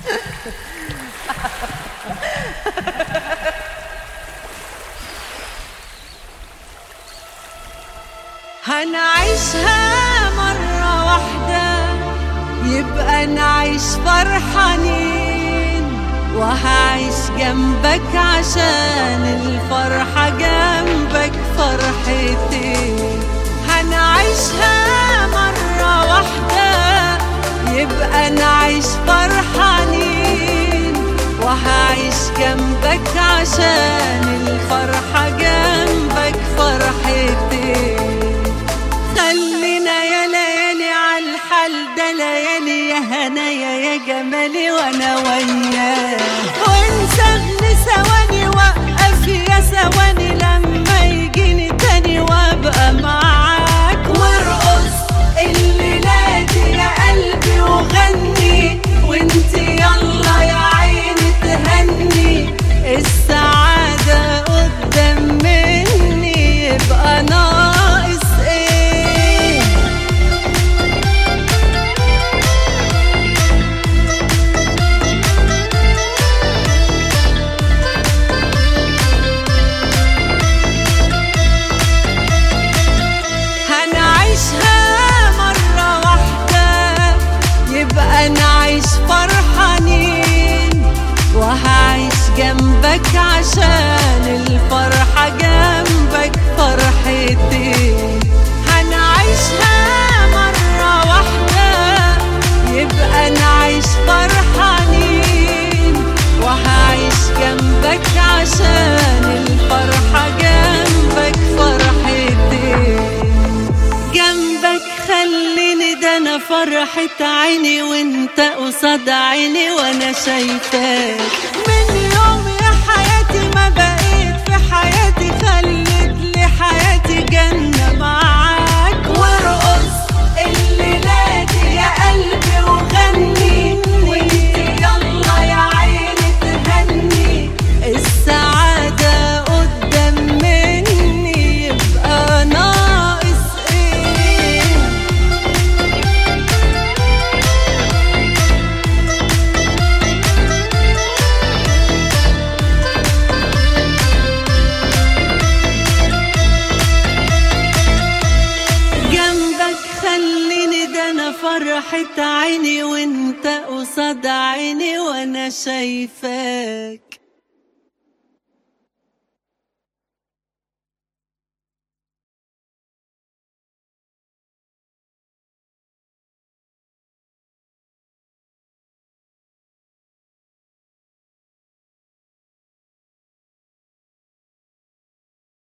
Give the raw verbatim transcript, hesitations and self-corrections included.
هنعيشها مرة واحدة يبقى نعيش فرحانين، وهعيش جنبك عشان الفرحة جنبك فرحتين. هنعيشها مرة واحدة يبقى نعيش فرحانين، وهعيش جنبك عشان الفرحة جنبك فرحتين. خلينا يا ليالي عالحال ده، ليالي يا هنايا يا جمالي وانا وياك، وانساغني ثواني وقف يا ثواني لما يجيني تاني وابقى معاك. وارقص الليلة دي يا قلبي وغني، وانتي يلا يا عيني تهني. السعادة قدام مني يبقى ناقص ايه؟ هنعيشها مرة واحدة يبقى نعيش فرحانين، وهعيش جنبك عشان الفرحة جنبك فرحتين. هنعيشها مرة واحدة يبقى نعيش فرحانين، وهعيش جنبك عشان الفرحة جنبك فرحتين. جنبك خليني ده انا فرحة عيني وانت قصاد عيني وانا شايفاك. من يوم يا حياتي ما بقيت في حياتي، خلت لي حياتي جنة معاك. وارقص الليلة دي يا قلبي وغني، وانتي يلا يا عيني تهني. السعادة قدام مني يبقى ناقص ايه؟ جنبك خليني ده انا فرحة عيني وانت قصاد عيني وانا شايفاك.